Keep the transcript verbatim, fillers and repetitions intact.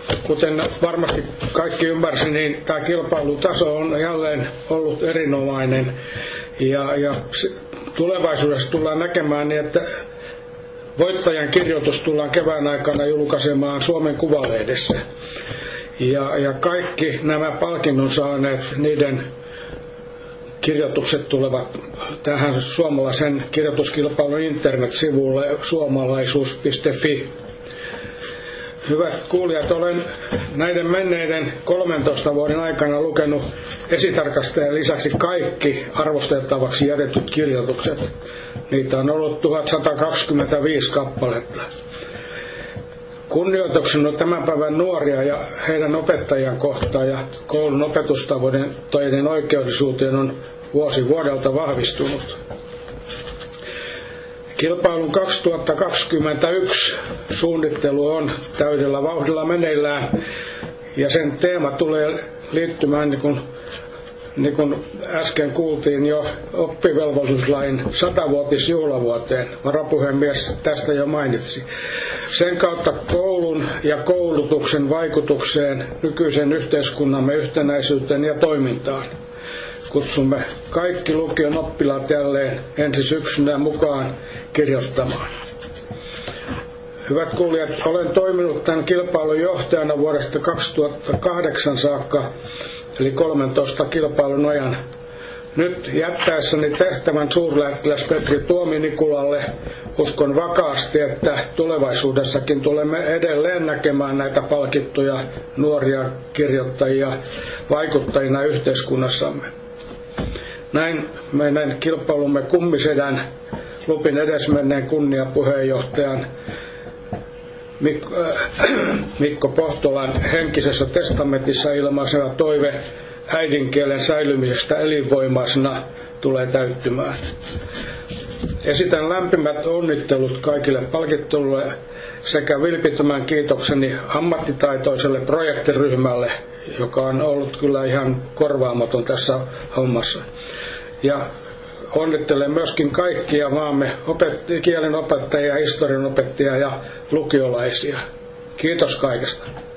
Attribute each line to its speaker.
Speaker 1: kuten varmasti kaikki ymmärsi, niin tämä kilpailutaso on jälleen ollut erinomainen. Ja, ja tulevaisuudessa tullaan näkemään niin, että voittajan kirjoitus tullaan kevään aikana julkaisemaan Suomen Kuvalehdessä. Ja, ja kaikki nämä palkinnon saaneet, niiden kirjoitukset tulevat tähän suomalaisen kirjoituskilpailun internetsivulle suomalaisuus piste fi. Hyvät kuulijat, olen näiden menneiden kolmentoista vuoden aikana lukenut esitarkastajan lisäksi kaikki arvosteltavaksi jätetyt kirjoitukset. Niitä on ollut tuhatsataakaksikymmentäviisi kappaletta. Kunnioitukseni tämän päivän nuoria ja heidän opettajan kohtaan ja koulun opetustavoitteiden oikeudellisuuteen on vuosi vuodelta vahvistunut. Kilpailun kaksituhattakaksikymmentäyksi suunnittelu on täydellä vauhdilla meneillään ja sen teema tulee liittymään, niin kuin, niin kuin äsken kuultiin, jo oppivelvollisuuslain satavuotisjuhlavuoteen. Varapuhemies tästä jo mainitsi. Sen kautta koulun ja koulutuksen vaikutukseen nykyisen yhteiskunnamme yhtenäisyyteen ja toimintaan. Kutsumme kaikki lukion oppilaat jälleen ensi syksynä mukaan kirjoittamaan. Hyvät kuulijat, olen toiminut tämän kilpailun johtajana vuodesta kaksituhattakahdeksan saakka, eli kolmentoista kilpailun ajan. Nyt jättäessäni tehtävän suurlähettiläs Petri Tuomi-Nikulalle uskon vakaasti, että tulevaisuudessakin tulemme edelleen näkemään näitä palkittuja nuoria kirjoittajia vaikuttajina yhteiskunnassamme. Näin meidän kilpailumme kummisedän Lupin edesmenneen kunniapuheenjohtajan Mikko, äh, Mikko Pohtolan henkisessä testamentissa ilmaisena toive äidinkielen säilymisestä elinvoimaisena tulee täyttymään. Esitän lämpimät onnittelut kaikille palkittuille sekä vilpittömän kiitokseni ammattitaitoiselle projektiryhmälle, joka on ollut kyllä ihan korvaamaton tässä hommassa. Ja onnittelen myöskin kaikkia maamme opet- kielen opettajia, historian opettajia ja lukiolaisia. Kiitos kaikesta.